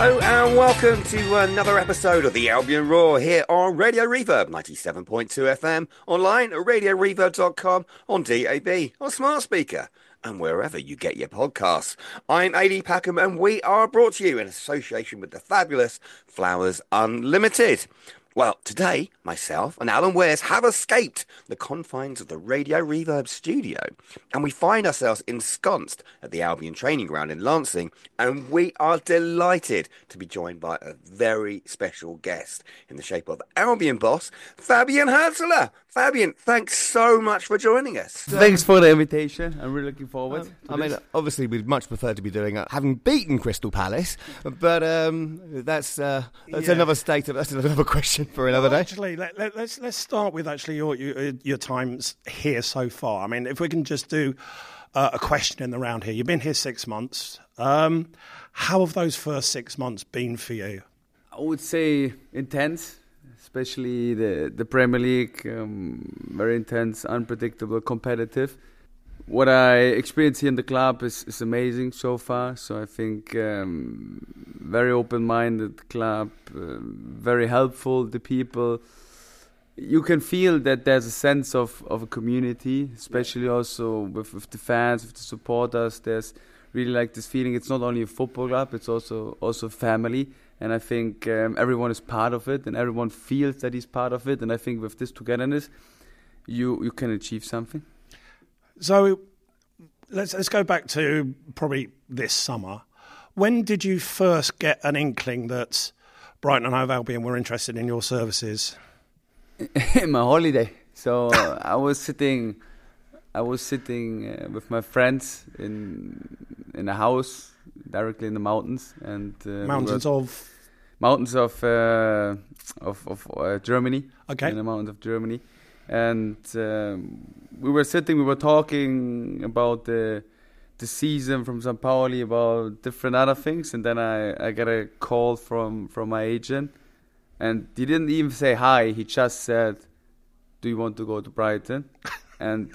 Hello and welcome to another episode of the Albion Roar here on Radio Reverb 97.2 FM, online at radioreverb.com, on DAB, on smart speaker, and wherever you get your podcasts. I'm AD Packham and we are brought to you in association with the fabulous Flowers Unlimited. Well, today, myself and Alan Wares have escaped the confines of the Radio Reverb studio, and we find ourselves ensconced at the Albion training ground in Lancing, and we are delighted to be joined by a very special guest in the shape of Albion boss, Fabian Hürzeler. Fabian, thanks so much for joining us. Thanks for the invitation. I'm really looking forward. Obviously, we'd much prefer to be doing it, having beaten Crystal Palace, but that's another that's another question for another day. Actually, let's start with your times here so far. I mean, if we can just do a question in the round here. You've been here 6 months. How have those first 6 months been for you? I would say intense, especially the Premier League. Very intense, unpredictable, competitive. What I experienced here in the club is amazing so far. So I think very open-minded club, very helpful. The people, you can feel that there's a sense of a community, especially also with the fans, with the supporters. There's really like this feeling. It's not only a football club; it's also family. And I think everyone is part of it, and everyone feels that he's part of it. And I think with this togetherness, you can achieve something. So let's go back to probably this summer. When did you first get an inkling that Brighton and Hove Albion were interested in your services? In my holiday. So I was sitting with my friends in a house directly in the mountains and mountains of Germany. Okay. In the mountains of Germany. And we were talking about the season from St. Pauli, about different other things, and then I got a call from my agent, and he didn't even say hi, he just said, "Do you want to go to Brighton?" And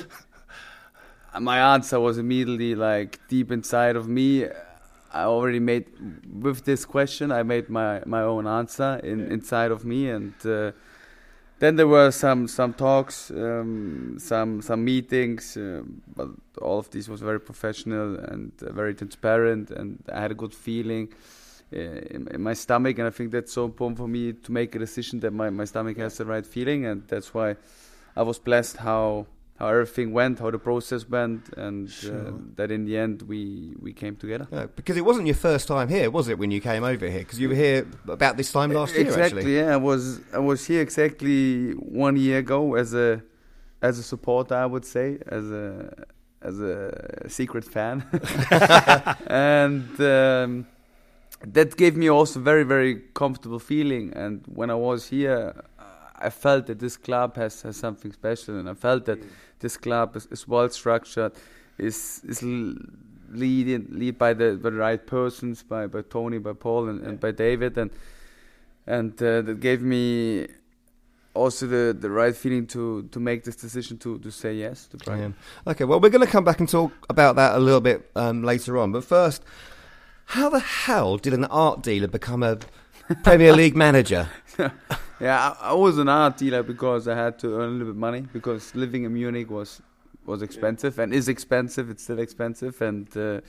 my answer was immediately like deep inside of me. I already made, with this question, I made my own answer inside of me, and then there were some talks, some meetings, but all of this was very professional and very transparent, and I had a good feeling in my stomach, and I think that's so important for me to make a decision that my stomach has the right feeling, and that's why I was blessed how everything went, how the process went, and that in the end we came together. Yeah, because it wasn't your first time here, was it, when you came over here? Because you were here about this time last year, exactly, actually. Yeah. I was here exactly 1 year ago as a supporter, I would say, as a secret fan, and that gave me also very, very comfortable feeling. And when I was here, I felt that this club has something special, and I felt that this club is well structured, is lead by the right persons, by Tony, by Paul, and by David, and that gave me also the right feeling to make this decision to say yes to Brighton. Yeah. Okay, well, we're going to come back and talk about that a little bit later on, but first, how the hell did an art dealer become a Premier League manager? Yeah, I was an art dealer because I had to earn a little bit of money, because living in Munich was expensive and is expensive. It's still expensive, and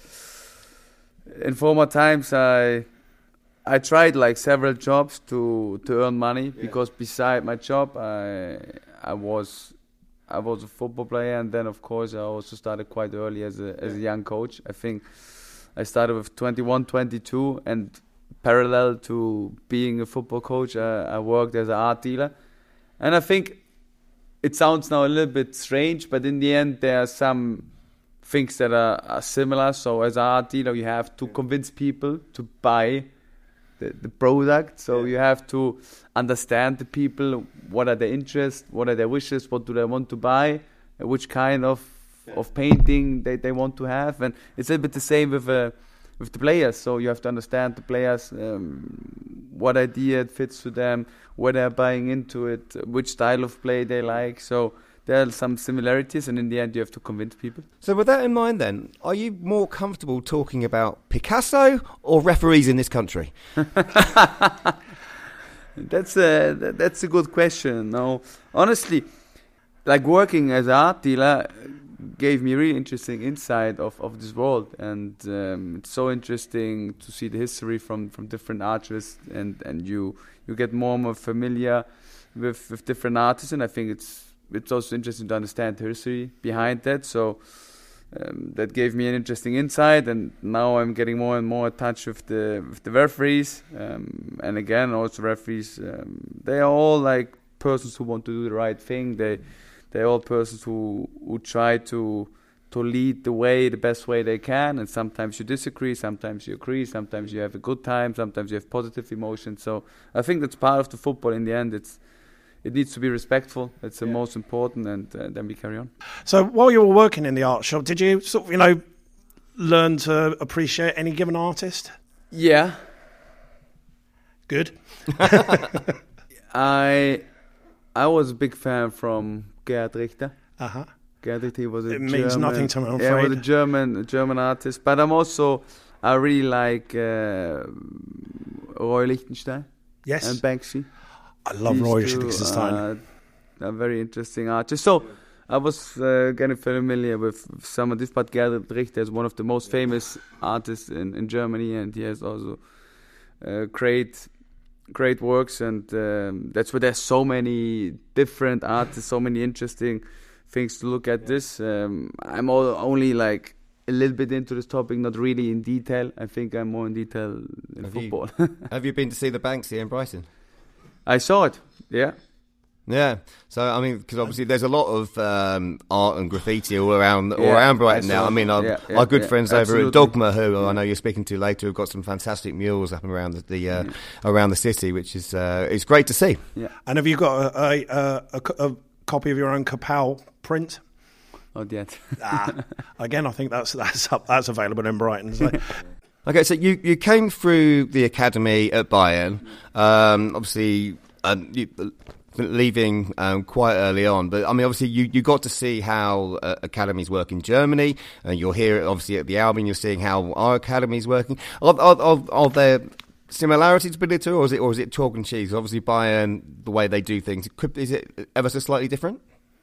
in former times I tried like several jobs to earn money, because beside my job I was a football player, and then of course I also started quite early as a young coach. I think I started with 21, 22, and parallel to being a football coach, I worked as an art dealer. And I think it sounds now a little bit strange, but in the end there are some things that are similar. So as an art dealer, you have to convince people to buy the product. So you have to understand the people, what are their interests, what are their wishes, what do they want to buy, which kind of painting they want to have. And it's a bit the same with the players. So you have to understand the players, what idea it fits to them, where they're buying into it, which style of play they like. So there are some similarities, and in the end, you have to convince people. So with that in mind then, are you more comfortable talking about Picasso or referees in this country? That's a good question. No, honestly, like working as an art dealer gave me really interesting insight of this world, and it's so interesting to see the history from different artists, and you get more and more familiar with different artists, and I think it's also interesting to understand the history behind that. So that gave me an interesting insight, and now I'm getting more and more in touch with the referees, and again also referees. They are all like persons who want to do the right thing. They're all persons who try to lead the way the best way they can, and sometimes you disagree, sometimes you agree, sometimes you have a good time, sometimes you have positive emotions. So I think that's part of the football. In the end, it needs to be respectful. That's the most important, and then we carry on. So while you were working in the art shop, did you sort of, learn to appreciate any given artist? Yeah. Good. I was a big fan from Gerhard Richter. Uh-huh. Gerhard Richter was It means nothing to me, I'm Yeah, afraid. was a German artist. But I really like Roy Lichtenstein Yes. and Banksy. I love These Roy two Lichtenstein. are very interesting artists. So I was getting familiar with some of this, but Gerhard Richter is one of the most famous artists in Germany, and he has also great works, and that's why there's so many different artists, so many interesting things to look at this. I'm only like a little bit into this topic, not really in detail. I think I'm more in detail in football. Have you been to see the Banksy in Brighton? I saw it, yeah. Yeah, so I mean, because obviously there's a lot of art and graffiti all around Brighton now. I mean, our good friends over absolutely. at Dogma, who I know you're speaking to later, have got some fantastic murals up around around the city, which is it's great to see. Yeah. And have you got a copy of your own Kapow print? Not yet. Again, I think that's available in Brighton. So. Okay, so you came through the academy at Bayern, obviously leaving quite early on, but I mean, obviously you got to see how academies work in Germany, and you're here obviously at the Albion. You're seeing how our academy is working. Are there similarities between the two, or is it chalk and cheese? Obviously, Bayern, the way they do things, is it ever so slightly different?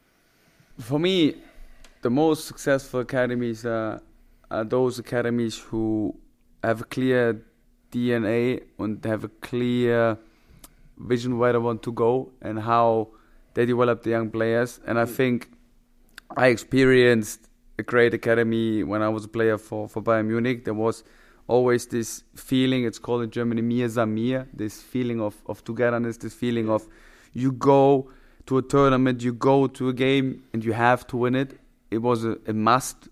For me, the most successful academies are those academies who have a clear DNA and have a clear vision where they want to go and how they develop the young players. And I think I experienced a great academy when I was a player for Bayern Munich. There was always this feeling, it's called in Germany Mir Samir, this feeling of togetherness, this feeling of you go to a tournament, you go to a game and you have to win it. It was a must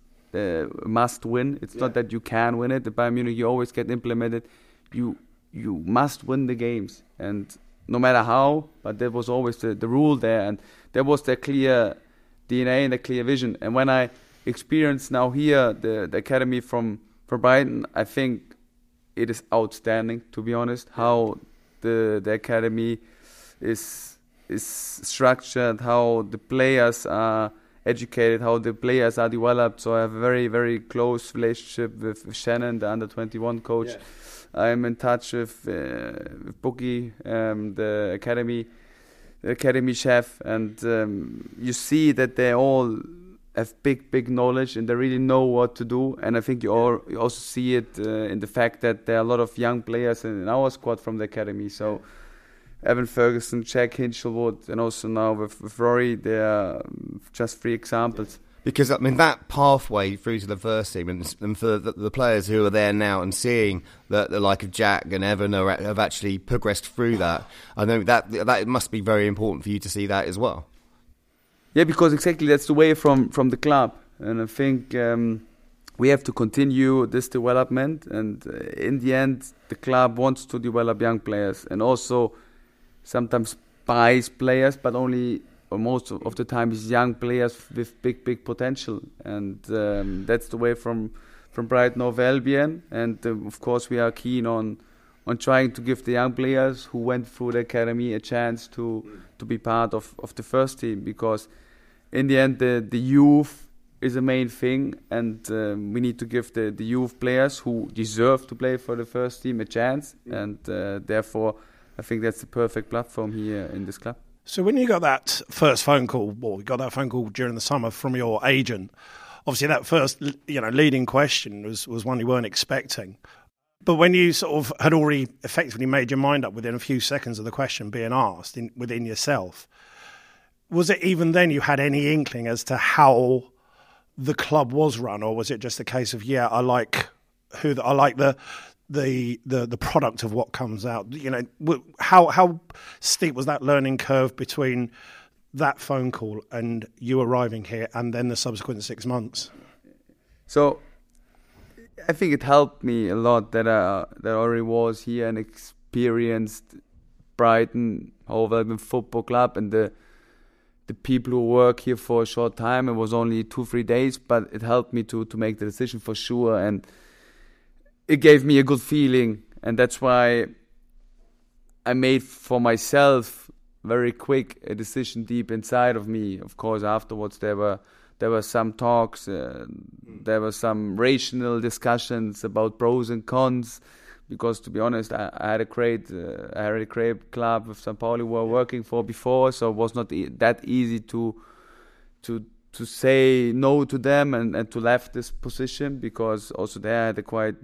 win. It's not that you can win it. At Bayern Munich, you always get implemented. You must win the games, and no matter how. But there was always the rule there, and there was the clear DNA and the clear vision. And when I experienced now here the academy from Brighton, I think it is outstanding. To be honest, how the academy is structured, how the players are educated, how the players are developed. So I have a very, very close relationship with Shannon, the under-21 coach. Yeah. I'm in touch with Bookie, the academy chef, and you see that they all have big knowledge and they really know what to do. And I think you also see it in the fact that there are a lot of young players in our squad from the academy. So Evan Ferguson, Jack Hinchelwood, and also now with Rory, they are just 3 examples. Because, I mean, that pathway through to the first team, and for the players who are there now and seeing that the like of Jack and Evan have actually progressed through that, I know that must be very important for you to see that as well. Yeah, because exactly that's the way from the club. And I think we have to continue this development. And in the end, the club wants to develop young players and also sometimes buys players, but only or most of the time is young players with big potential, and that's the way from Brighton Hove Albion. And of course we are keen on trying to give the young players who went through the academy a chance to be part of the first team, because in the end, the youth is the main thing, and we need to give the youth players who deserve to play for the first team a chance, and therefore I think that's the perfect platform here in this club. So when you got that first phone call, you got that phone call during the summer from your agent, obviously that first leading question was one you weren't expecting. But when you sort of had already effectively made your mind up within a few seconds of the question being asked within yourself, was it even then you had any inkling as to how the club was run, or was it just a case of I like the product of what comes out? How steep was that learning curve between that phone call and you arriving here, and then the subsequent 6 months? So I think it helped me a lot that I already was here and experienced Brighton, Hove Albion Football Club, and the people who work here for a short time. It was only 2-3 days, but it helped me to make the decision for sure, and it gave me a good feeling, and that's why I made for myself very quick a decision deep inside of me. Of course, afterwards there were some talks, there were some rational discussions about pros and cons, because to be honest, I had a great club with St. Pauli we were working for before, so it was not that easy to say no to them and to left this position, because also they had a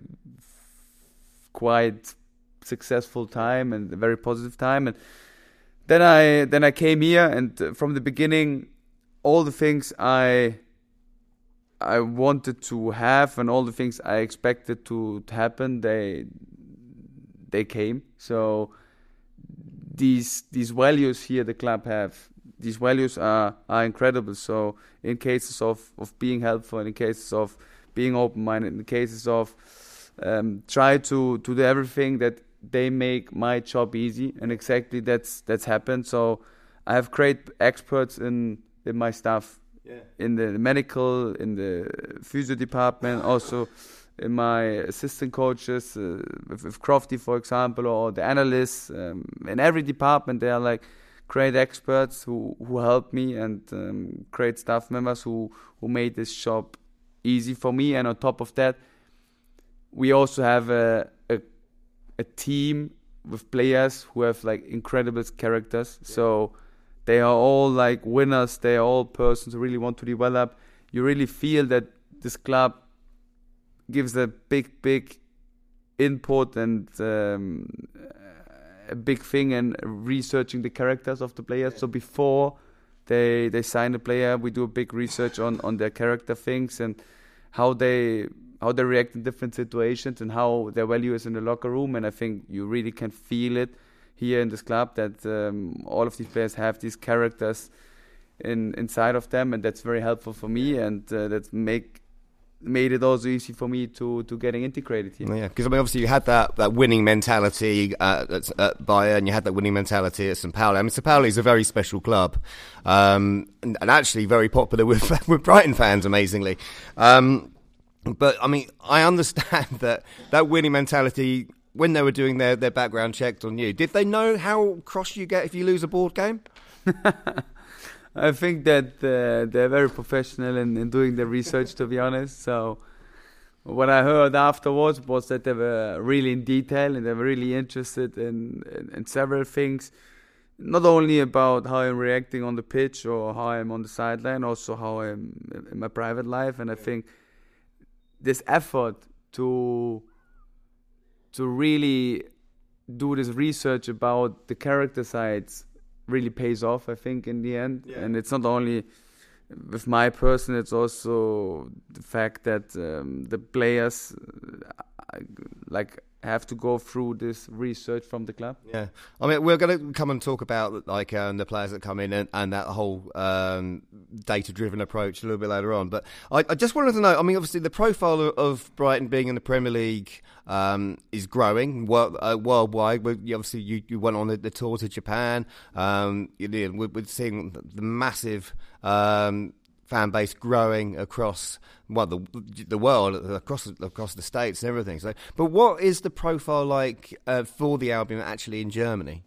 quite successful time and a very positive time. And then I came here, and from the beginning, all the things I wanted to have and all the things I expected to happen, they came. So these values here the club have, these values are incredible. So in cases of being helpful, in cases of being open-minded, in cases of try to do everything that they make my job easy, and exactly that's happened. So I have great experts in my staff, in the medical, in the physio department, also in my assistant coaches, with Crofty, for example, or the analysts. In every department, they are like great experts who help me, and great staff members who made this job easy for me. And on top of that, we also have a team with players who have like incredible characters. Yeah. So they are all like winners. They are all persons who really want to develop. You really feel that this club gives a big input and a big thing in researching the characters of the players. Yeah. So before they sign a player, we do a big research on their character things and how they react in different situations and how their value is in the locker room. And I think you really can feel it here in this club that all of these players have these characters inside of them, and that's very helpful for me, and that's made it also easy for me to getting integrated here. Yeah, because I mean, obviously you had that winning mentality at Bayern, you had that winning mentality at St. Pauli. I mean, St. Pauli is a very special club, and actually very popular with Brighton fans, amazingly. But I mean, I understand that winning mentality, when they were doing their background checks on you, did they know how cross you get if you lose a board game? I think that they're very professional in doing the research, to be honest. So what I heard afterwards was that they were really in detail and they were really interested in several things, not only about how I'm reacting on the pitch or how I'm on the sideline, also how I'm in my private life. And I think this effort to really do this research about the character sides really pays off, I think, in the end. Yeah. And it's not only with my person, it's also the fact that the players have to go through this research from the club. Yeah, I mean, we're going to come and talk about the players that come in and that whole data-driven approach a little bit later on. But I just wanted to know, I mean, obviously the profile of Brighton being in the Premier League is growing worldwide. Obviously, you went on the tour to Japan. We're seeing the massive fan base growing across the world, across the States and everything. So, but what is the profile like for the Albion actually in Germany?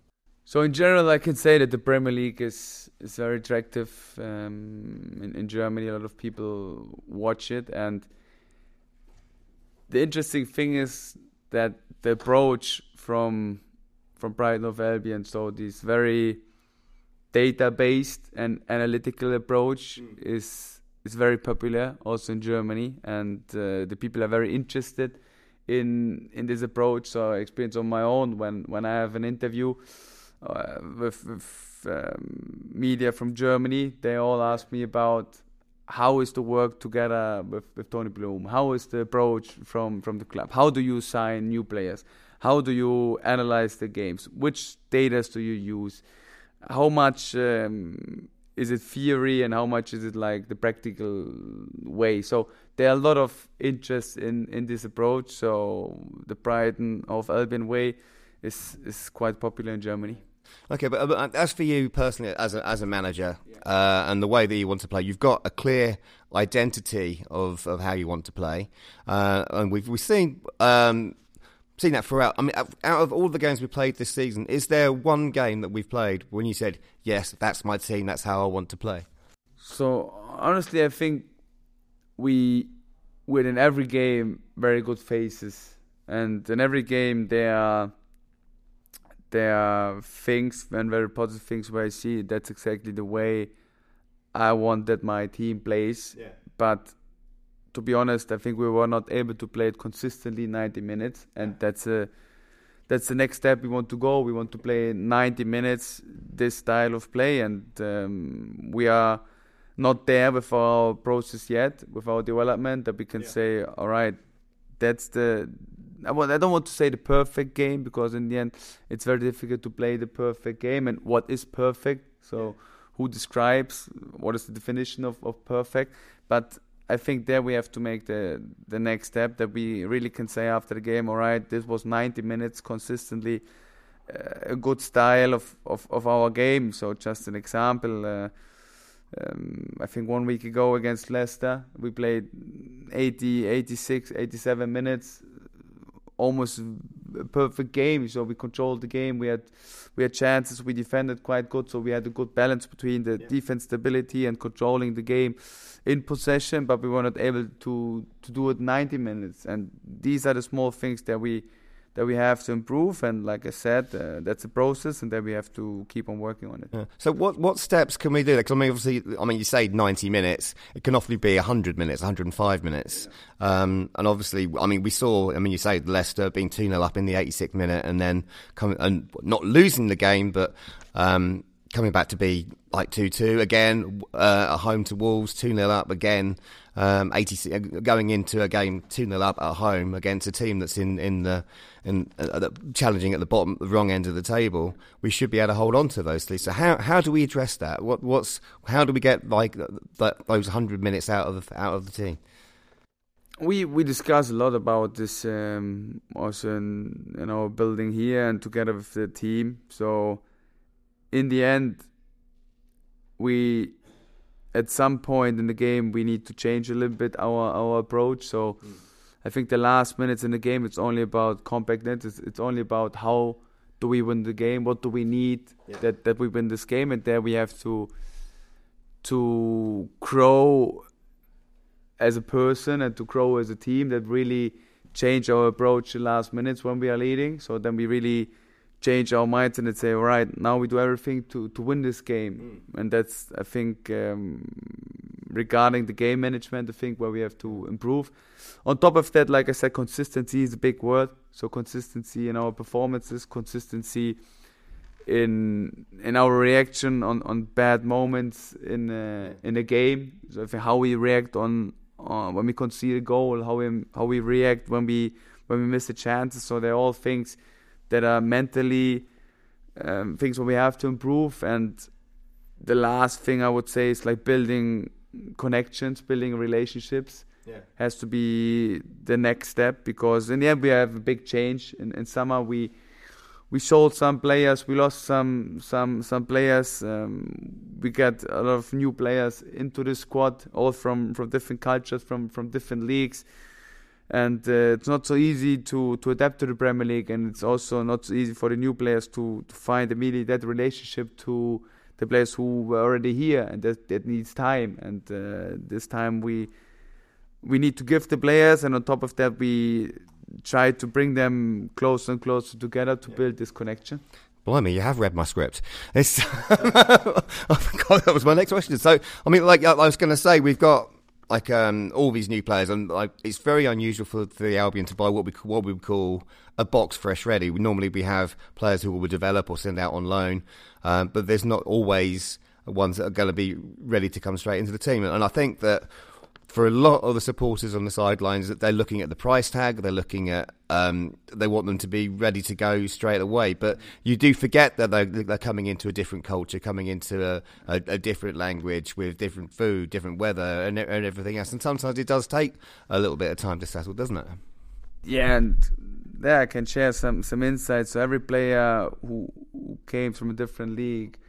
So in general, I can say that the Premier League is very attractive in Germany. A lot of people watch it, and the interesting thing is that the approach from Brighton Hove Albion, so this very data-based and analytical approach is very popular also in Germany, and the people are very interested in this approach. So I experience on my own when I have an interview with media from Germany, they all ask me about how is the work together with Tony Bloom, how is the approach from the club, how do you sign new players, how do you analyze the games, which data do you use, how much is it theory and how much is it like the practical way. So there are a lot of interest in this approach. So the Brighton Hove Albion way is quite popular in Germany. Okay, but as for you personally, as a manager, and the way that you want to play, you've got a clear identity of how you want to play, and we've seen that throughout. I mean, out of all the games we played this season, is there one game that we've played when you said, "Yes, that's my team. That's how I want to play"? So honestly, I think we in every game very good phases, and in every game there are things and very positive things where I see that's exactly the way I want that my team plays. Yeah. But to be honest, I think we were not able to play it consistently 90 minutes, and that's the next step we want to go. We want to play 90 minutes this style of play, and we are not there with our process yet, with our development, that we can say, all right, that's I don't want to say the perfect game, because in the end it's very difficult to play the perfect game, and what is perfect, so who describes what is the definition of perfect. But I think there we have to make the next step, that we really can say after the game, all right, this was 90 minutes consistently a good style of our game. So just an example, I think 1 week ago against Leicester we played 80, 86, 87 minutes, almost a perfect game. So we controlled the game. We had chances. We defended quite good. So we had a good balance between the defense stability and controlling the game in possession. But we were not able to do it 90 minutes. And these are the small things that we have to improve. And like I said, that's a process, and then we have to keep on working on it. Yeah. So what steps can we do? Because obviously, you say 90 minutes. It can often be 100 minutes, 105 minutes. Yeah. And obviously, we saw. You say Leicester being 2-0 up in the 86th minute, and then not losing the game, but coming back to be like 2-2 again at home to Wolves, 2-0 up again. 86 going into a game 2-0 up at home against a team that's in challenging at the bottom, the wrong end of the table. We should be able to hold on to those things. So how do we address that? How do we get like those 100 minutes out of the team? We discuss a lot about this also in our building here and together with the team. So in the end, at some point in the game, we need to change a little bit our approach. So I think the last minutes in the game, it's only about compactness. It's only about how do we win the game, what do we need that we win this game, and there we have to grow as a person and to grow as a team, that really change our approach the last minutes when we are leading. So then we really change our mindset and say, all right, now we do everything to win this game. And that's, I think, regarding the game management, I think where we have to improve. On top of that, like I said, consistency is a big word. So consistency in our performances, consistency in our reaction on bad moments in a game. So I think how we react on when we concede a goal, how we react when we miss the chances. So they're all things that are mentally things where we have to improve. And the last thing I would say is like building connections, building relationships has to be the next step, because in the end we have a big change. In summer we sold some players, we lost some players. We got a lot of new players into the squad, all from different cultures, from different leagues. And it's not so easy to adapt to the Premier League, and it's also not so easy for the new players to find immediately that relationship to the players who were already here, and that needs time. And this time we need to give the players, and on top of that we try to bring them closer and closer together to build this connection. Blimey, you have read my script. It's I forgot that was my next question. So, I mean, like I was going to say, we've got like all these new players, and like it's very unusual for the Albion to buy what we would call a box fresh ready. We have players who will develop or send out on loan, but there's not always ones that are going to be ready to come straight into the team. And I think that for a lot of the supporters on the sidelines, that they're looking at the price tag, they're looking at they want them to be ready to go straight away. But you do forget that they're coming into a different culture, coming into a different language with different food, different weather, and everything else. And sometimes it does take a little bit of time to settle, doesn't it? Yeah, and there I can share some insights. So every player who came from a different league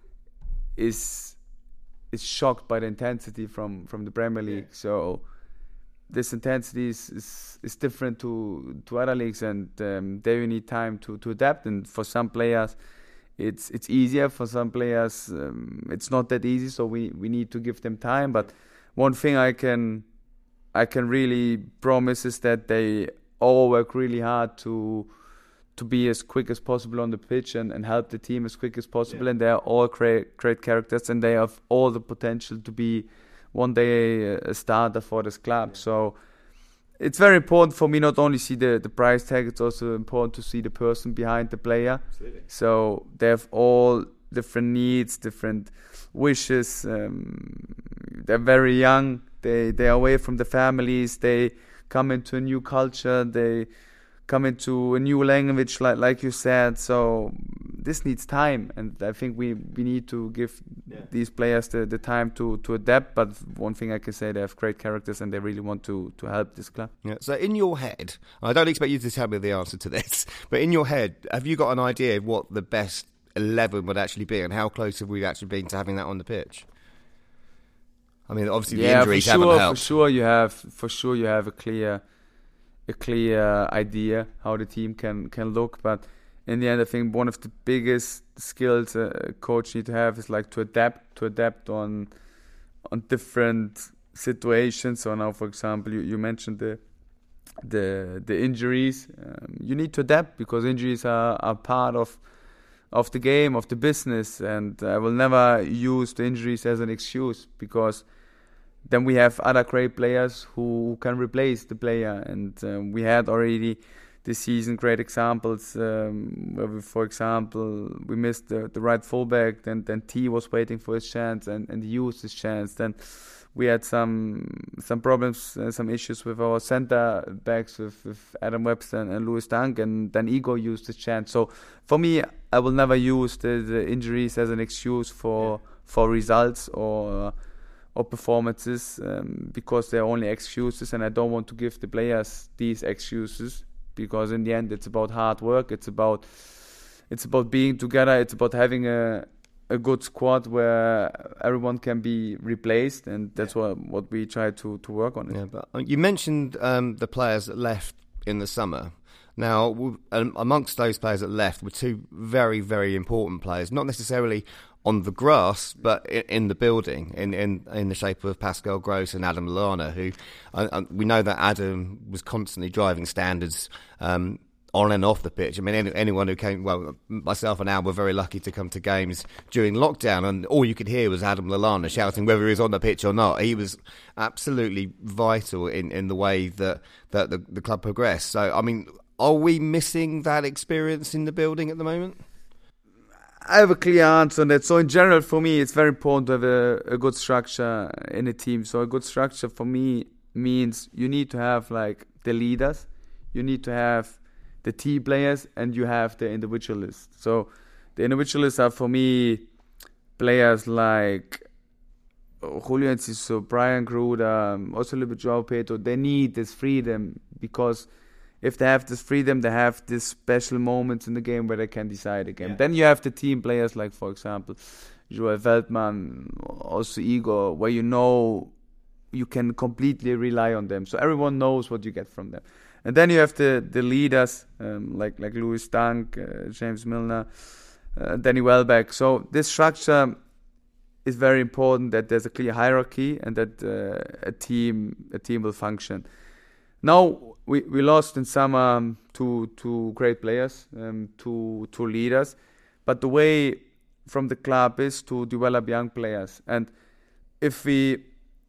is shocked by the intensity from the Premier League. So this intensity is different to other leagues, and there you need time to adapt. And for some players it's easier, for some players it's not that easy, so we need to give them time. But one thing I can really promise is that they all work really hard to be as quick as possible on the pitch and help the team as quick as possible. Yeah. And they are all great characters, and they have all the potential to be one day a starter for this club. Yeah. So it's very important for me not only see the price tag, it's also important to see the person behind the player. Absolutely. So they have all different needs, different wishes. They're very young. They are away from the families. They come into a new culture. They come into a new language, like you said. So this needs time, and I think we need to give these players the time to adapt. But one thing I can say, they have great characters, and they really want to help this club. Yeah. So in your head, I don't expect you to tell me the answer to this, but in your head, have you got an idea of what the best 11 would actually be, and how close have we actually been to having that on the pitch? I mean, obviously the injuries haven't helped. For sure you have a clear idea how the team can look, but in the end I think one of the biggest skills a coach need to have is like to adapt on different situations. So now, for example, you mentioned the injuries. You need to adapt, because injuries are part of the game, of the business, and I will never use the injuries as an excuse, because then we have other great players who can replace the player. And we had already this season great examples where we, for example, we missed the right fullback, then T was waiting for his chance and he used his chance. Then we had some problems, some issues with our centre backs with Adam Webster and Lewis Dunk, and then Igor used his chance. So for me, I will never use the injuries as an excuse for results or performances, because they're only excuses, and I don't want to give the players these excuses, because in the end it's about hard work, it's about being together, it's about having a good squad where everyone can be replaced, and that's what we try to work on. Yeah, but you mentioned the players that left in the summer. Now, amongst those players that left were two very, very important players, not necessarily on the grass, but in the building, in the shape of Pascal Gross and Adam Lallana, who we know that Adam was constantly driving standards on and off the pitch. I mean, anyone who came, well, myself and Al were very lucky to come to games during lockdown, and all you could hear was Adam Lallana shouting whether he was on the pitch or not. He was absolutely vital in the way that the club progressed. So, I mean, are we missing that experience in the building at the moment? I have a clear answer on that. So in general, for me, it's very important to have a good structure in a team. So a good structure for me means you need to have like the leaders, you need to have the team players, and you have the individualists. So the individualists are for me players like Julio Enciso, Brian Gruda, also a little bit Joao Pedro. They need this freedom, because if they have this freedom, they have this special moments in the game where they can decide a game. Yeah. Then you have the team players like, for example, Joel Veltman, also Igor, where you know you can completely rely on them. So everyone knows what you get from them. And then you have the leaders like Louis Dunk, James Milner, Danny Welbeck. So this structure is very important, that there's a clear hierarchy and that a team will function. Now we lost in summer two great players, two leaders, but the way from the club is to develop young players. And if we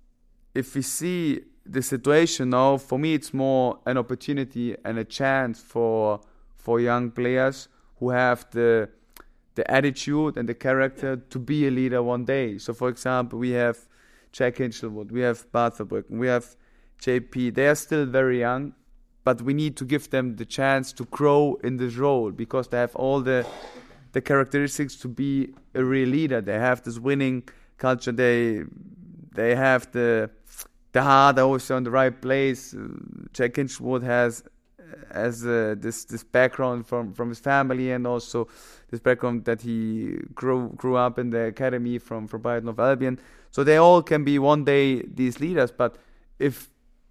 see the situation now, for me it's more an opportunity and a chance for young players who have the attitude and the character to be a leader one day. So for example, we have Jack Hinchelwood, we have Bart Verbruggen, we have JP. They are still very young, but we need to give them the chance to grow in this role because they have all the characteristics to be a real leader. They have this winning culture. They have the heart always on the right place. Jack Hinchelwood has this background from his family, and also this background that he grew up in the academy from Brighton of Albion. So they all can be one day these leaders. But if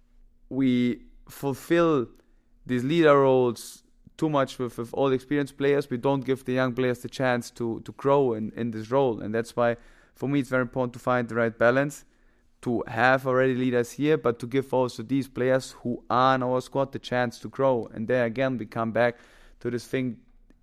we fulfill these leader roles too much with all the experienced players, we don't give the young players the chance to grow in this role. And that's why, for me, it's very important to find the right balance, to have already leaders here, but to give also these players who are in our squad the chance to grow. And there again, we come back to this thing,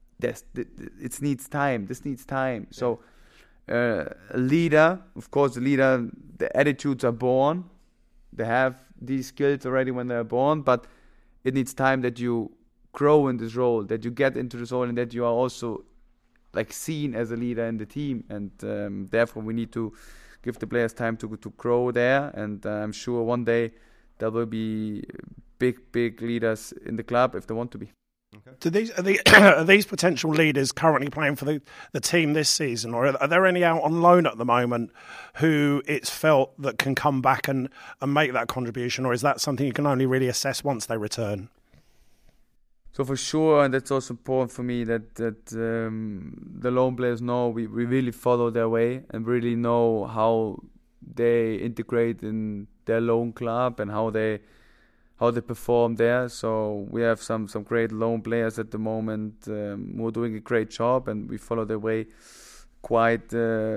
it needs time. This needs time. Yeah. So a leader, of course, the attitudes are born. They have these skills already when they're born, but it needs time that you grow in this role, that you get into this role, and that you are also like seen as a leader in the team. And therefore, we need to give the players time to grow there. And I'm sure one day there will be big leaders in the club if they want to be. Okay. Are these potential leaders currently playing for the team this season, or are there any out on loan at the moment who it's felt that can come back and make that contribution, or is that something you can only really assess once they return? So for sure, and that's also important for me, that the loan players know we really follow their way and really know how they integrate in their loan club and how they perform there. So we have some great loan players at the moment who are doing a great job, and we follow their way quite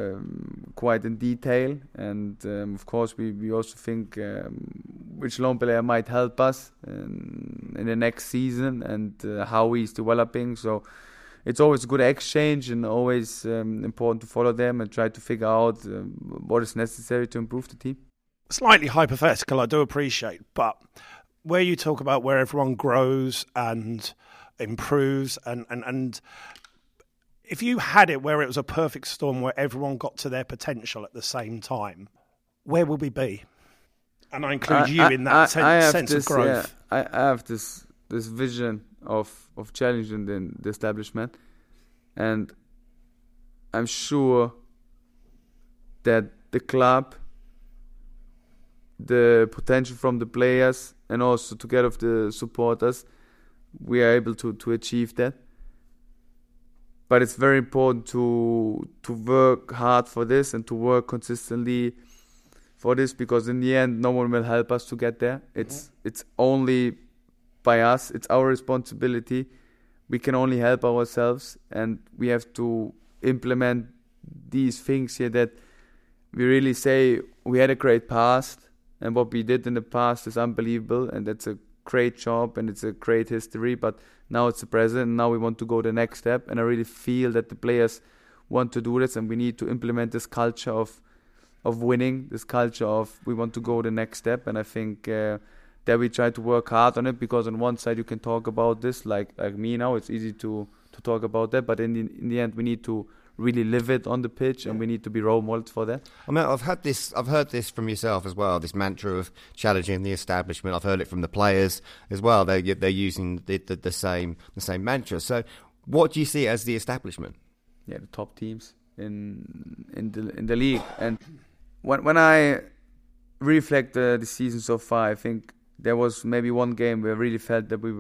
in detail. And of course, we also think which loan player might help us in the next season and how he's developing. So it's always a good exchange and always important to follow them and try to figure out what is necessary to improve the team. Slightly hypothetical, I do appreciate, but where you talk about where everyone grows and improves, and if you had it where it was a perfect storm where everyone got to their potential at the same time, where would we be? And I include you in that sense of growth. Yeah, I have this vision of challenging the establishment, and I'm sure that the club, the potential from the players, and also together with the supporters, we are able to achieve that. But it's very important to work hard for this and to work consistently for this, because in the end, no one will help us to get there. It's only by us. It's our responsibility. We can only help ourselves, and we have to implement these things here that we really say we had a great past, and what we did in the past is unbelievable, and that's a great job, and it's a great history, but now it's the present, and now we want to go the next step, and I really feel that the players want to do this, and we need to implement this culture of winning, this culture of we want to go the next step, and I think that we try to work hard on it, because on one side you can talk about this, like me now, it's easy to talk about that, but in the end we need to really live it on the pitch, and we need to be role models for that. I mean, I've heard this from yourself as well. This mantra of challenging the establishment. I've heard it from the players as well. They're using the same mantra. So, what do you see as the establishment? Yeah, the top teams in the league. And when I reflect the season so far, I think there was maybe one game where I really felt that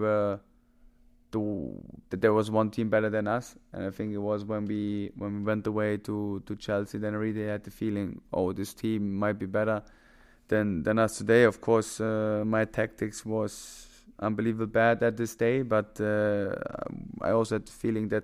that there was one team better than us, and I think it was when we went away to Chelsea. Then I really had the feeling, this team might be better than us today. Of course, my tactics was unbelievable bad at this day, but I also had the feeling that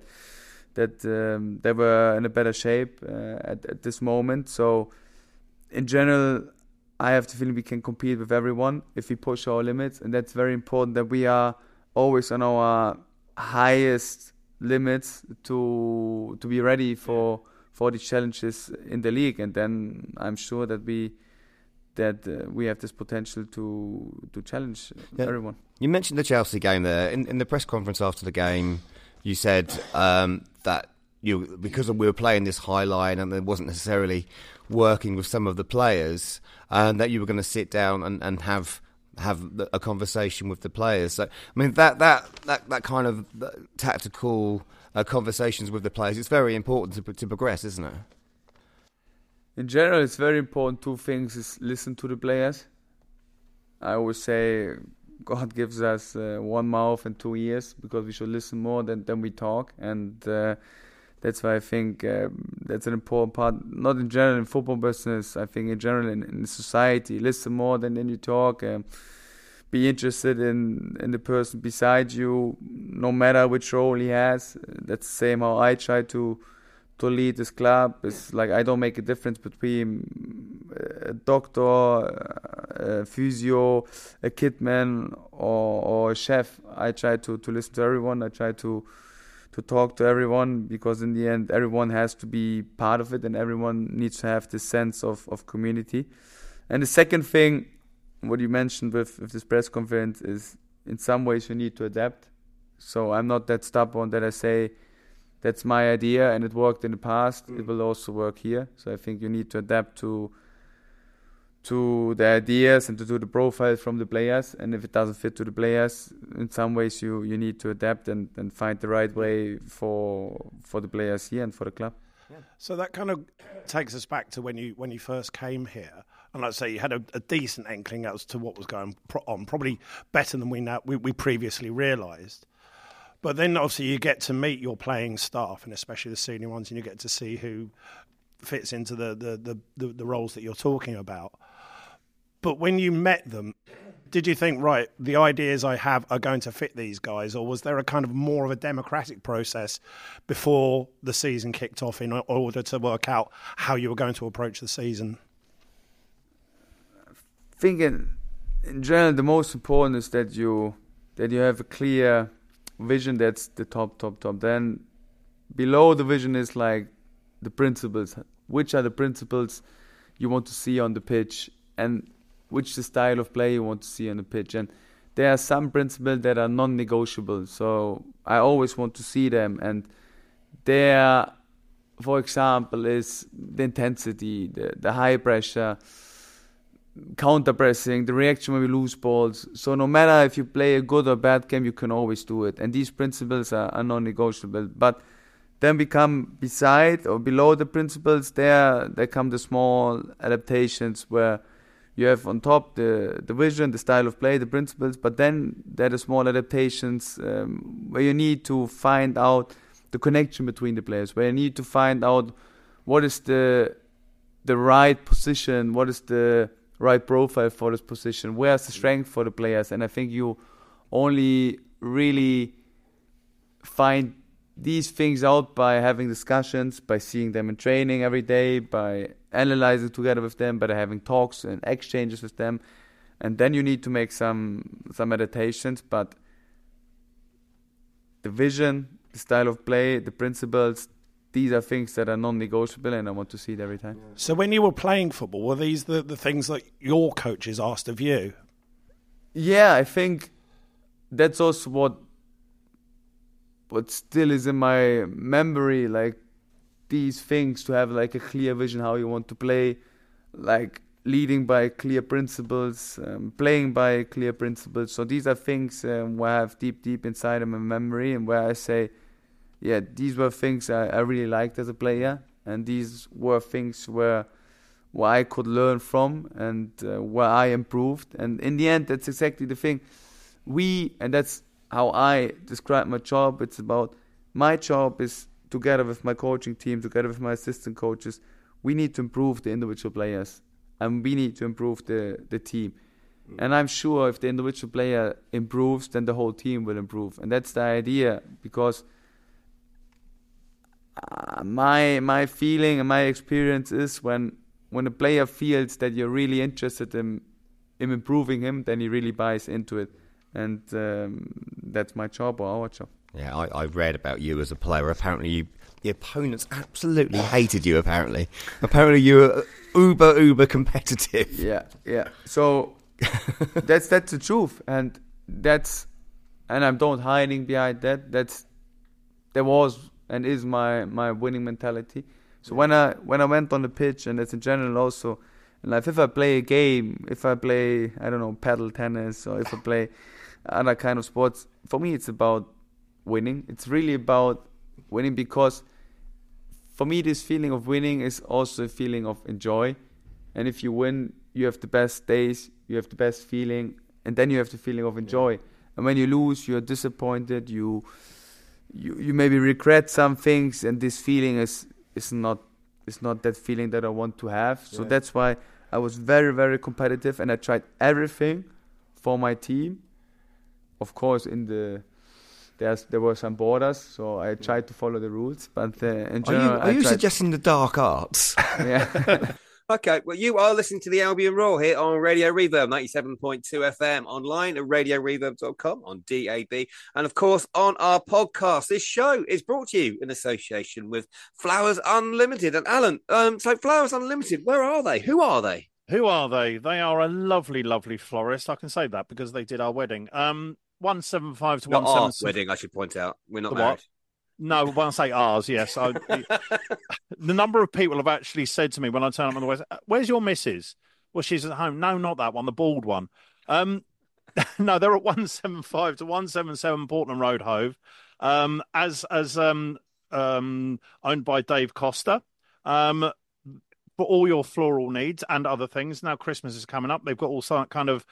they were in a better shape at this moment. So in general, I have the feeling we can compete with everyone if we push our limits, and that's very important that we are always on our highest limits to be ready for the challenges in the league. And then I'm sure that we have this potential to challenge everyone. You mentioned the Chelsea game there. In the press conference after the game, you said that because we were playing this high line and it wasn't necessarily working with some of the players, and that you were going to sit down and have a conversation with the players. So, I mean, that kind of tactical conversations with the players, it's very important to progress, isn't it? In general, it's very important. Two things is listen to the players. I always say God gives us one mouth and 2 ears, because we should listen more than we talk. And that's why I think that's an important part, not in general in football business, I think in general in society. Listen more than you talk. Be interested in the person beside you, no matter which role he has. That's the same how I try to lead this club. It's like I don't make a difference between a doctor, a physio, a kitman, or a chef. I try to listen to everyone. I try to talk to everyone, because in the end everyone has to be part of it and everyone needs to have this sense of community. And the second thing, what you mentioned with this press conference, is in some ways you need to adapt. So I'm not that stubborn that I say that's my idea and it worked in the past, it will also work here. So I think you need to adapt to the ideas and to do the profile from the players. And if it doesn't fit to the players, in some ways you need to adapt and find the right way for the players here and for the club. Yeah. So that kind of takes us back to when you first came here, and let's say you had a decent inkling as to what was going on, probably better than we previously realised. But then obviously you get to meet your playing staff, and especially the senior ones, and you get to see who fits into the roles that you're talking about. But when you met them, did you think, right, the ideas I have are going to fit these guys, or was there a kind of more of a democratic process before the season kicked off in order to work out how you were going to approach the season? I think in general the most important is that you have a clear vision. That's the top. Then below the vision is like the principles. Which are the principles you want to see on the pitch, and which is the style of play you want to see on the pitch. And there are some principles that are non-negotiable, so I always want to see them. And there, for example, is the intensity, the high pressure, counter-pressing, the reaction when we lose balls. So no matter if you play a good or bad game, you can always do it. And these principles are non-negotiable. But then we come beside or below the principles, there come the small adaptations where you have on top the vision, the style of play, the principles, but then there are the small adaptations where you need to find out the connection between the players, where you need to find out what is the right position, what is the right profile for this position, where's the strength for the players. And I think you only really find these things out by having discussions, by seeing them in training every day, by analyzing together with them, by having talks and exchanges with them. And then you need to make some adaptations, but the vision, the style of play, the principles, these are things that are non-negotiable, and I want to see it every time. So when you were playing football, were these the things that your coaches asked of you? Yeah, I think that's also what still is in my memory, like these things, to have like a clear vision how you want to play, like leading by clear principles, playing by clear principles. So these are things where I have deep inside of my memory, and where I say, yeah, these were things I really liked as a player, and these were things where I could learn from, and where I improved. And in the end, that's exactly the thing. And that's how I describe my job. It's about, my job is, together with my coaching team, together with my assistant coaches, we need to improve the individual players. and we need to improve the team. And I'm sure if the individual player improves, then the whole team will improve. And that's the idea, because my feeling and my experience is when a player feels that you're really interested in improving him, then he really buys into it. And that's my job, or our job. Yeah, I read about you as a player. Apparently, the opponents absolutely hated you, apparently. Apparently, you were uber competitive. Yeah. So that's the truth. And I'm not hiding behind that. There was and is my winning mentality. So when I went on the pitch, and that's in general also, like if I play a game, if I play, I don't know, paddle tennis, or if I play other kind of sports, for me it's about winning. It's really about winning, because for me this feeling of winning is also a feeling of enjoy. And if you win, you have the best days, you have the best feeling, and then you have the feeling of enjoy. And when you lose, you're disappointed, you maybe regret some things, and this feeling is not that feeling that I want to have. So that's why I was very, very competitive, and I tried everything for my team. Of course, there were some borders, so I tried to follow the rules. But in general, are you suggesting the dark arts? Yeah. Okay, well, you are listening to the Albion Roar here on Radio Reverb 97.2 FM, online at radioreverb.com, on DAB, and of course on our podcast. This show is brought to you in association with Flowers Unlimited. And Alan, so Flowers Unlimited, where are they? Who are they? Who are they? They are a lovely, lovely florist. I can say that because they did our wedding. 175 to Not 177. our wedding, I should point out. We're not The married. what? No, when I say ours, yes. The number of people have actually said to me when I turn up on the west, "Where's your missus?" Well, she's at home. No, not that one, the bald one. No, they're at 175 to 177 Portland Road, Hove, as owned by Dave Costa. For all your floral needs and other things. Now Christmas is coming up. They've got all some kind of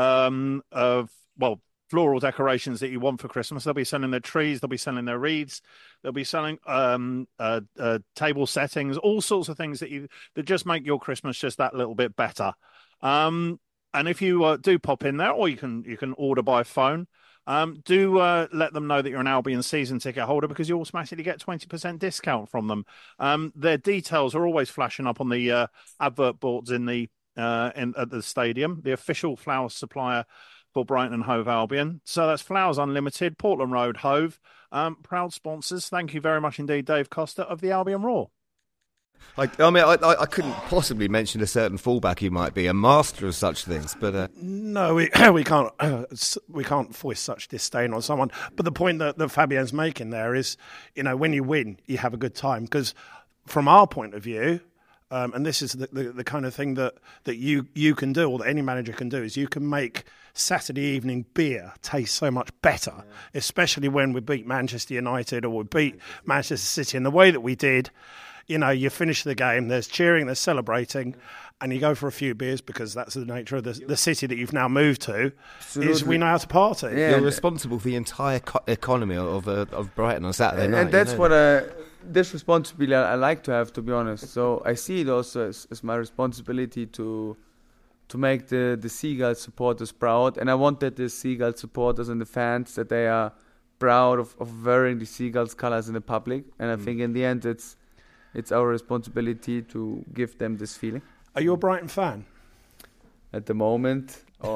floral decorations that you want for Christmas. They'll be selling their trees, they'll be selling their wreaths, they'll be selling table settings, all sorts of things that just make your Christmas just that little bit better. And if you do pop in there, or you can order by phone, do let them know that you're an Albion season ticket holder, because you automatically get 20% discount from them. Their details are always flashing up on the advert boards at the stadium, the official flower supplier for Brighton and Hove Albion. So that's Flowers Unlimited, Portland Road, Hove. Proud sponsors. Thank you very much indeed, Dave Costa of the Albion Roar. I couldn't possibly mention a certain fullback who might be a master of such things, but No, we can't voice such disdain on someone. But the point that Fabien's making there is, when you win, you have a good time. Because from our point of view, and this is the kind of thing that you can do, or that any manager can do, is you can make Saturday evening beer taste so much better, especially when we beat Manchester United or we beat Manchester City in the way that we did. You finish the game, there's cheering, there's celebrating, and you go for a few beers, because that's the nature of the city that you've now moved to. Absolutely. Is we know how to party. Yeah. you're responsible for the entire economy of Brighton on Saturday night. And that's what this responsibility I like to have, to be honest. So I see it also as my responsibility to make the Seagull supporters proud. And I want that the Seagull supporters and the fans, that they are proud of wearing the Seagulls colours in the public. And I think in the end it's our responsibility to give them this feeling. Are you a Brighton fan? At the moment, or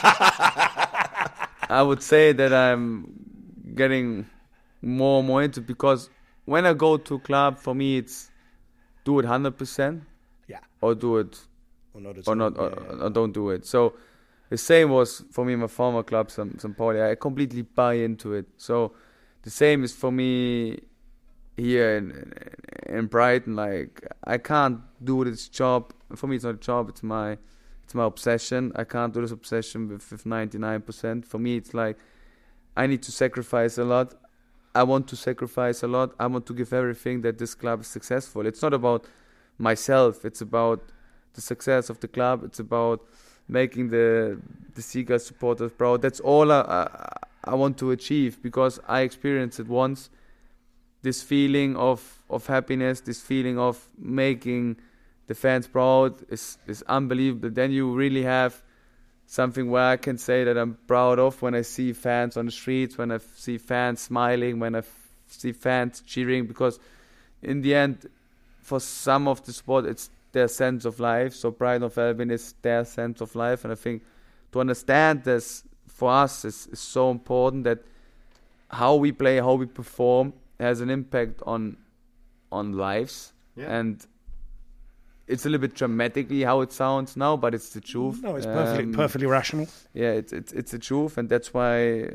I would say that I'm getting more and more into, because when I go to a club, for me it's do it 100%, or do it or not, or don't do it. So the same was for me in my former club, St. Pauli. I completely buy into it. So the same is for me here in Brighton. Like, I can't do this job. For me, it's not a job. It's my obsession. I can't do this obsession with 99%. For me, it's like I need to sacrifice a lot. I want to sacrifice a lot. I want to give everything that this club is successful. It's not about myself. It's about the success of the club. It's about making the Seagull supporters proud. That's all I want to achieve, because I experienced it once. This feeling of happiness, this feeling of making the fans proud is unbelievable. Then you really have something where I can say that I'm proud of when I see fans on the streets, when I see fans smiling, when I see fans cheering, because in the end, for some of the sport, it's their sense of life. So Brighton of Albion is their sense of life, and I think to understand this for us is so important, that how we play, how we perform has an impact on lives. And it's a little bit dramatically how it sounds now, but it's the truth. No, it's perfectly rational. Yeah, it's the truth, and that's why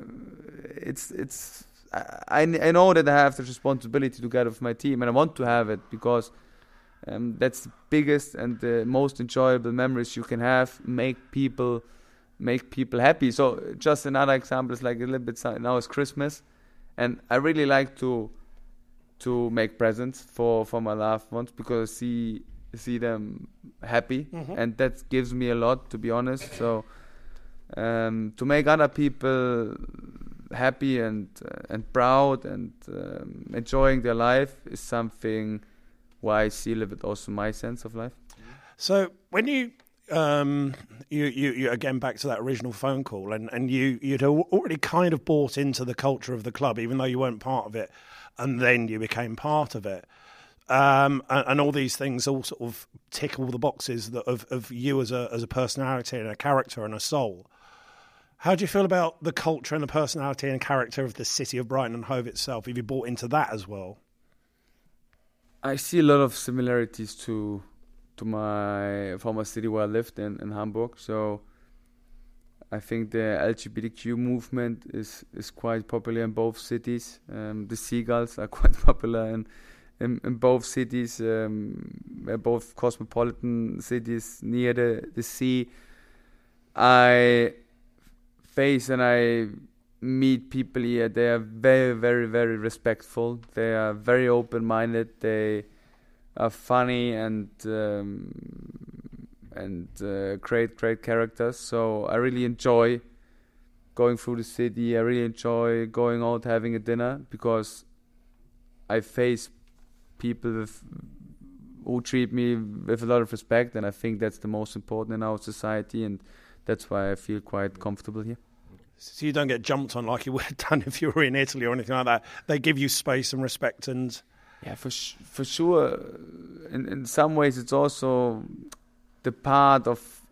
I know that I have the responsibility together with my team, and I want to have it, because that's the biggest and the most enjoyable memories you can have. Make people happy. So just another example is like a little bit now it's Christmas, and I really like to make presents for my loved ones, because I see them happy, and that gives me a lot, to be honest. So to make other people happy and proud and enjoying their life is something where I see a little bit also my sense of life. So when you again back to that original phone call, and you'd already kind of bought into the culture of the club, even though you weren't part of it, and then you became part of it, and all these things all sort of tick all the boxes of you as a personality and a character and a soul. How do you feel about the culture and the personality and character of the city of Brighton and Hove itself? Have you bought into that as well? I see a lot of similarities to my former city where I lived in Hamburg. So I think the LGBTQ movement is quite popular in both cities. The seagulls are quite popular in both cities. Both cosmopolitan cities near the sea. I face and I meet people here. They are very, very, very respectful. They are very open-minded. They are funny and great characters. So I really enjoy going through the city. I really enjoy going out having a dinner, because I face people who treat me with a lot of respect, and I think that's the most important in our society, and that's why I feel quite comfortable here. So you don't get jumped on like you would have done if you were in Italy or anything like that. They give you space and respect, and yeah, for sure. In some ways, it's also the part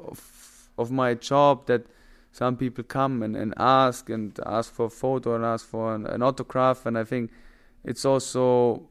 of my job that some people come and ask for a photo and ask for an autograph, and I think it's also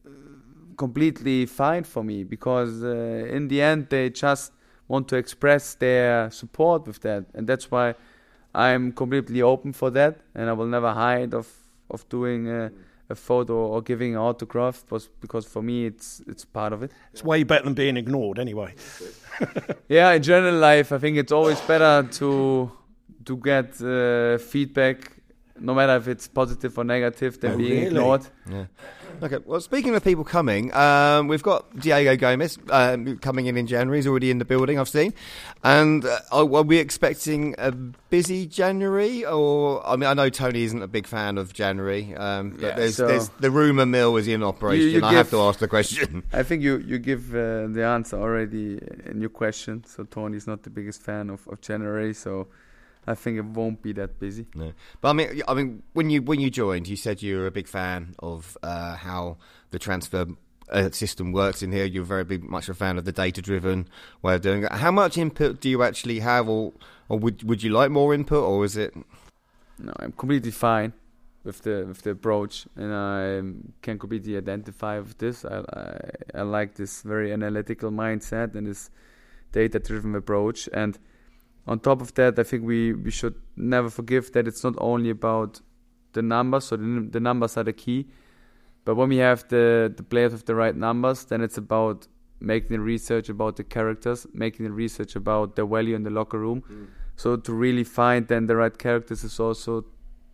completely fine for me, because in the end they just want to express their support with that, and that's why I'm completely open for that, and I will never hide of doing a photo or giving an autograph, because for me it's part of it. It's way better than being ignored anyway. Yeah, in general life I think it's always better to get feedback, no matter if it's positive or negative, than being ignored. Yeah. Okay, well, speaking of people coming, we've got Diego Gomez coming in January. He's already in the building, I've seen. And are we expecting a busy January? Or, I mean, I know Tony isn't a big fan of January, but there's the rumour mill is in operation. I have to ask the question. I think you give the answer already in your question. So Tony's not the biggest fan of January, so I think it won't be that busy. No, but I mean, when you joined, you said you were a big fan of how the transfer system works in here. You're much a fan of the data-driven way of doing it. How much input do you actually have, or would you like more input, or is it? No, I'm completely fine with the approach, and I can completely identify with this. I like this very analytical mindset and this data-driven approach, and on top of that, I think we should never forgive that it's not only about the numbers, so the numbers are the key, but when we have the players with the right numbers, then it's about making the research about the characters, making the research about their value in the locker room. So to really find then the right characters is also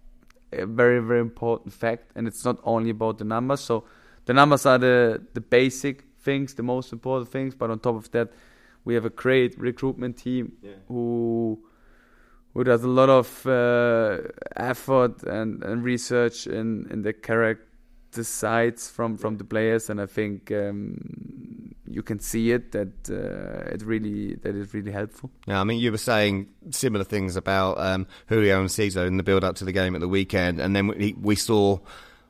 a very, very important fact, and it's not only about the numbers. So the numbers are the basic things, the most important things, but on top of that, we have a great recruitment team who does a lot of effort and research in the character sides from the players, and I think you can see it that is really helpful. Yeah, I mean, you were saying similar things about Julio Enciso in the build-up to the game at the weekend, and then we saw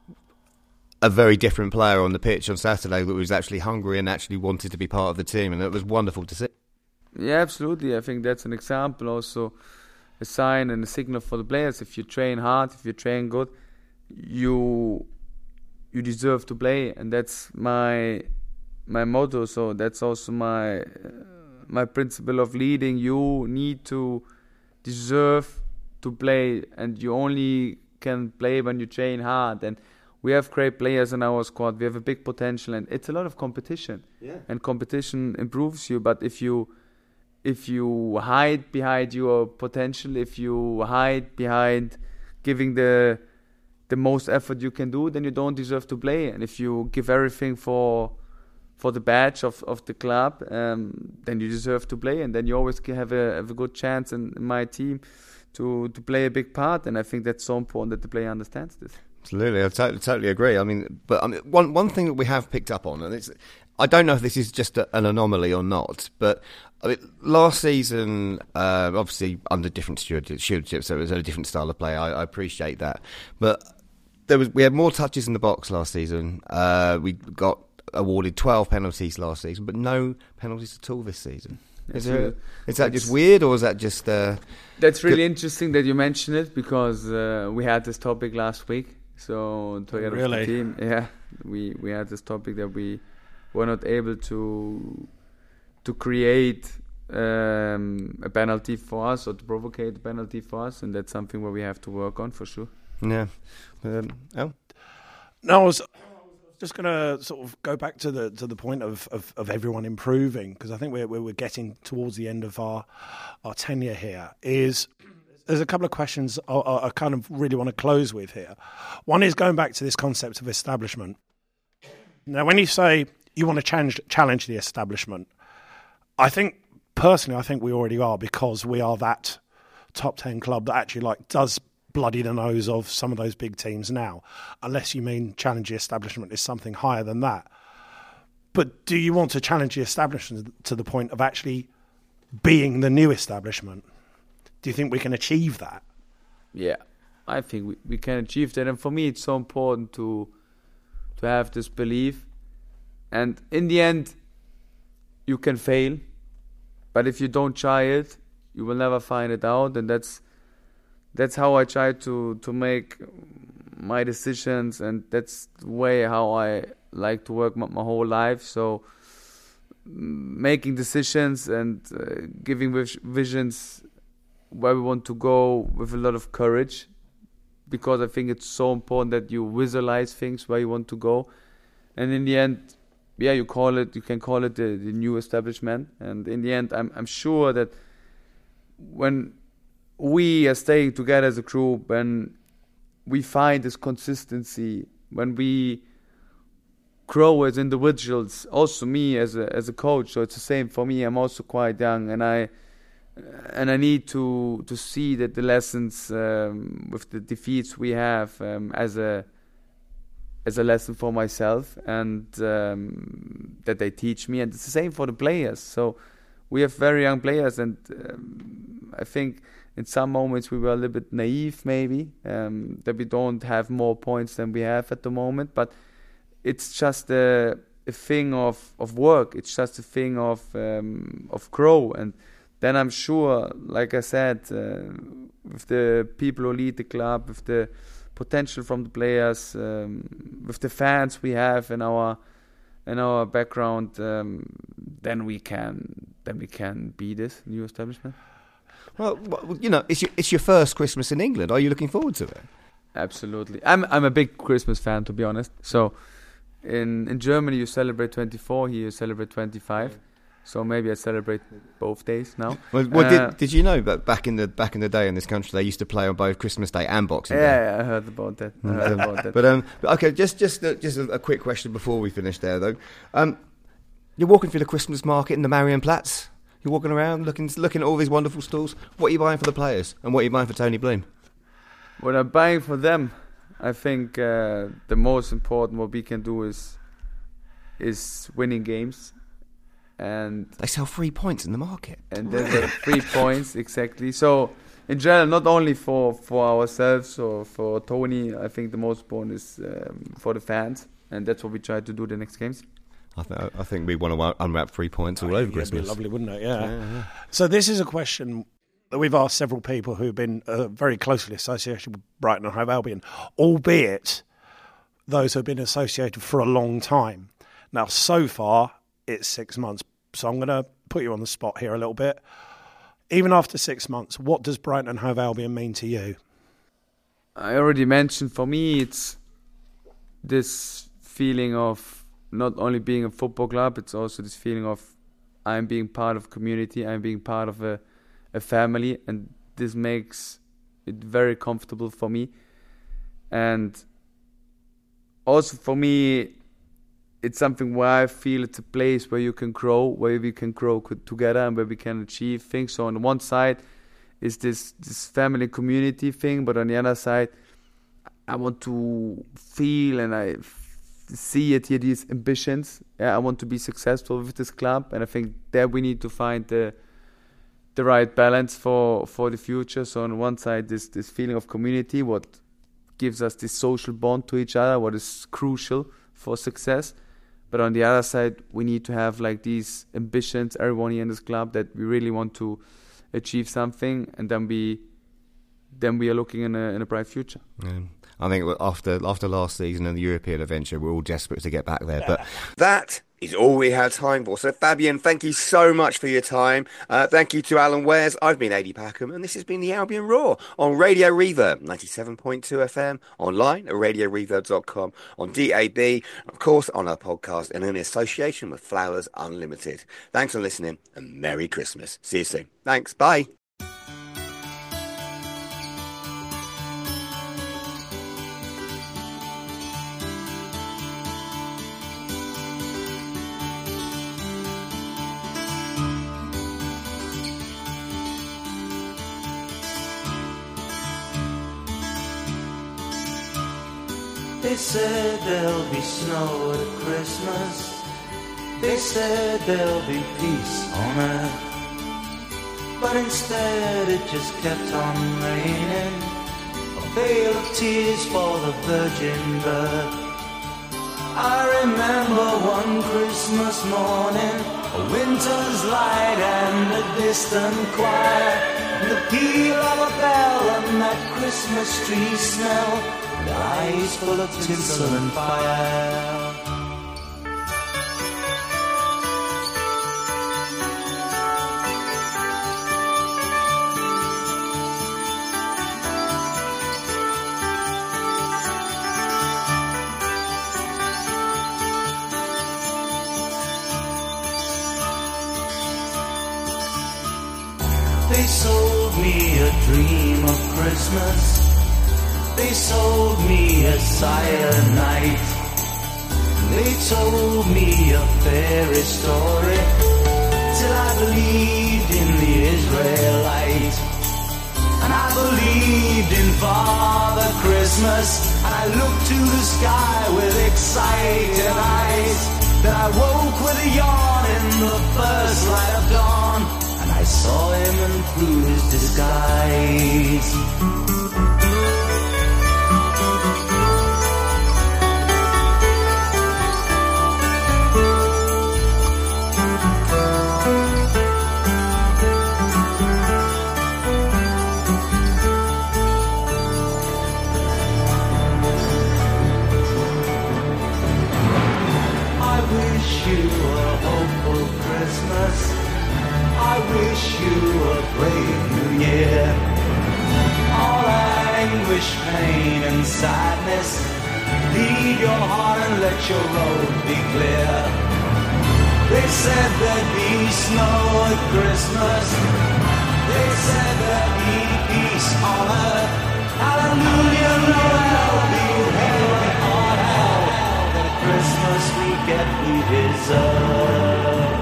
a very different player on the pitch on Saturday that was actually hungry and actually wanted to be part of the team, and it was wonderful to see. Yeah, absolutely. I think that's an example, also a sign and a signal for the players. If you train hard, if you train good, you deserve to play, and that's my motto. So that's also my principle of leading. You need to deserve to play, and you only can play when you train hard. And we have great players in our squad. We have a big potential, and it's a lot of competition. Yeah. And competition improves you. But if you hide behind your potential, if you hide behind giving the most effort you can do, then you don't deserve to play. And if you give everything for the badge of the club, then you deserve to play, and then you always have a good chance in my team to play a big part. And I think that's so important that the player understands this. Absolutely, I totally agree. I mean, one thing that we have picked up on, and I don't know if this is just an anomaly or not, but I mean, last season, obviously under different stewardship, so it was a different style of play. I appreciate that, but we had more touches in the box last season. We got awarded 12 penalties last season, but no penalties at all this season. Is that just weird, or is that just? That's really interesting that you mention it, because we had this topic last week. So together with the team, we had this topic that we were not able to create a penalty for us, or to provocate a penalty for us, and that's something where we have to work on for sure. Yeah. No, I was just going to sort of go back to the point of everyone improving, because I think we're getting towards the end of our tenure here. There's a couple of questions I kind of really want to close with here. One is going back to this concept of establishment. Now, when you say you want to challenge the establishment, I think we already are, because we are that top 10 club that actually does bloody the nose of some of those big teams now, unless you mean challenge the establishment is something higher than that. But do you want to challenge the establishment to the point of actually being the new establishment? Do you think we can achieve that? Yeah, I think we can achieve that. And for me, it's so important to have this belief. And in the end, you can fail. But if you don't try it, you will never find it out. And that's how I try to make my decisions. And that's the way how I like to work my whole life. So making decisions and giving visions where we want to go with a lot of courage, because I think it's so important that you visualize things where you want to go, and in the end, you can call it the new establishment. And in the end, I'm sure that when we are staying together as a group, when we find this consistency, when we grow as individuals, also me as a coach, so it's the same for me. I'm also quite young, and I need to see that the lessons with the defeats we have as a lesson for myself, and that they teach me. And it's the same for the players. So we have very young players, and I think in some moments we were a little bit naive, maybe, that we don't have more points than we have at the moment. But it's just a thing of work. It's just a thing of grow. And then I'm sure, like I said, with the people who lead the club, with the potential from the players, with the fans we have in our background, then we can be this new establishment. Well, it's your first Christmas in England. Are you looking forward to it? Absolutely. I'm a big Christmas fan, to be honest. So in Germany you celebrate 24, here you celebrate 25. So maybe I celebrate both days now. Well, did you know that back in the day in this country they used to play on both Christmas Day and Boxing Day? Yeah, I heard about that. But okay, just a quick question before we finish there though. You're walking through the Christmas market in the Marienplatz. You're walking around looking at all these wonderful stalls. What are you buying for the players, and what are you buying for Tony Bloom? What I'm buying for them, I think the most important what we can do is winning games. and They sell 3 points in the market. and there's 3 points exactly. So in general, not only for ourselves or for Tony, I think the most important is for the fans, and that's what we try to do the next games. I think we want to unwrap 3 points all over It'd be Christmas. lovely, wouldn't it? Yeah. So this is a question that we've asked several people who've been very closely associated with Brighton and Hove Albion, albeit those who have been associated for a long time. Now, so far, it's 6 months. So I'm going to put you on the spot here a little bit. Even after 6 months, what does Brighton and Hove Albion mean to you? I already mentioned, for me, it's this feeling of not only being a football club, it's also this feeling of I'm being part of community, I'm being part of a family, and this makes it very comfortable for me. And also for me, it's something where I feel it's a place where you can grow, where we can grow together and where we can achieve things. So on one side is this family community thing, but on the other side, I want to feel and I see it here, these ambitions. I want to be successful with this club, and I think that we need to find the right balance for the future. So on one side, this feeling of community, what gives us this social bond to each other, what is crucial for success. But on the other side, we need to have like these ambitions, everyone here in this club, that we really want to achieve something, and then we are looking in a bright future. Yeah. I think after last season and the European adventure, we're all desperate to get back there. But That is all we have time for. So, Fabian, thank you so much for your time. Thank you to Alan Wares. I've been Adi Packham, and this has been the Albion Roar on Radio Reverb, 97.2 FM, online at radioreverb.com, on DAB, of course, on our podcast, and in association with Flowers Unlimited. Thanks for listening, and Merry Christmas. See you soon. Thanks. Bye. They said there'll be snow at Christmas. They said there'll be peace on earth. But instead it just kept on raining, a veil of tears for the virgin birth. I remember one Christmas morning, a winter's light and a distant choir, and the peal of a bell and that Christmas tree smell, and eyes full of tinsel and fire. They sold me a dream of Christmas. They sold me a silent night. They told me a fairy story till I believed in the Israelite. And I believed in Father Christmas. And I looked to the sky with excited eyes. Then I woke with a yawn in the first light of dawn. I saw him and through his disguise. I wish you a hopeful Christmas. I wish you a brave new year. All anguish, pain and sadness, lead your heart and let your road be clear. They said there'd be snow at Christmas. They said there'd be peace on earth. Hallelujah, Noel, be heaven on hell. The Christmas we get we deserve.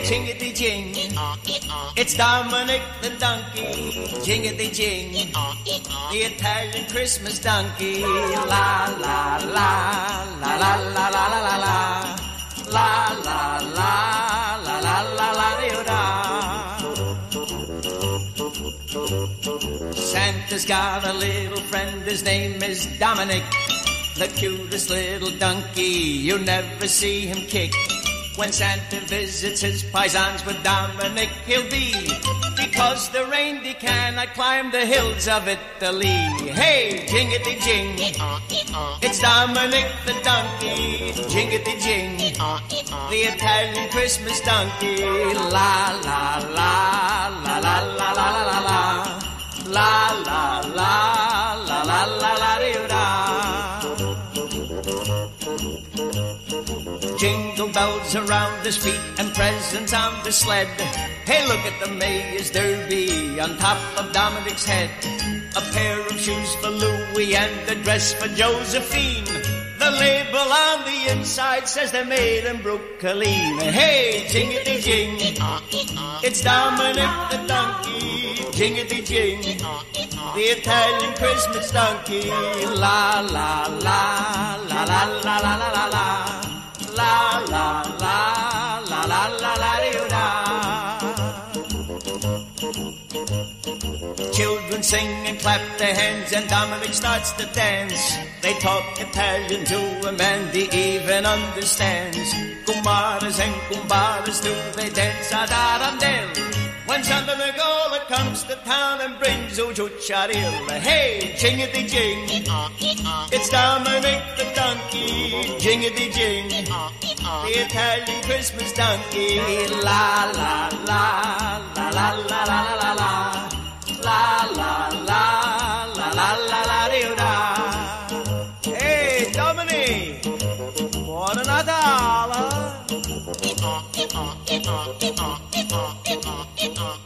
jingity-jing, it's Dominic the donkey. Jingity-jing, the Italian Christmas donkey. La, la, la, la, la, la, la, la, la, la. La, la, la, la, la, la, la, da. Santa's got a little friend, his name is Dominic. The cutest little donkey, you'll never see him kick. When Santa visits his paisans with Dominic, he'll be, because the reindeer cannot climb the hills of Italy. Hey, jingity-jing, it's Dominic the donkey. Jingity-jing, the Italian Christmas donkey. La, la, la, la, la, la, la, la, la. La, la, la, la, la, la, la, da. Jingle bells around his feet and presents on the sled. Hey, look at the Mayor's Derby on top of Dominic's head. A pair of shoes for Louis and a dress for Josephine. The label on the inside says they're made in Brooklyn. Hey, jingity-jing, it's Dominic the donkey. Jingity-jing, the Italian Christmas donkey. La, la, la, la, la, la, la, la, la, la. La, la, la, la, la, la, la, da. Children sing and clap their hands and Dominic starts to dance. They talk Italian to him and he even understands. Kumaras and kumbaras do they dance ad arandel. When Santa Nicola comes to town and brings Ujucharilla. Hey, jingity-jing, it's Dominic the donkey. Jingity-jing, the Italian Christmas donkey. La, la, la, la, la, la, la, la, la. La, la, la, la, la, la, la, da. Hey, Dominic, buon Natale.